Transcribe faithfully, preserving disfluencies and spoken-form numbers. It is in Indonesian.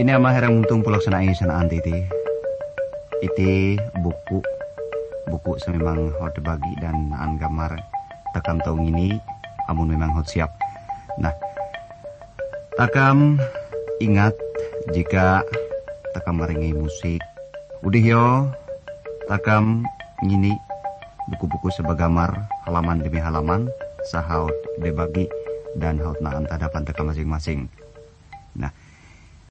Ini ama herang muntung pulaksana sana anti ti. Iti buku buku sememang hot bagi dan an gambar takam tahun ini amun memang hot siap. Nah, takam ingat jika takam merengai musik. Udah yo, takam ngini buku-buku sebagamar halaman demi halaman sahaut debagi dan haut na antadapan takam masing-masing.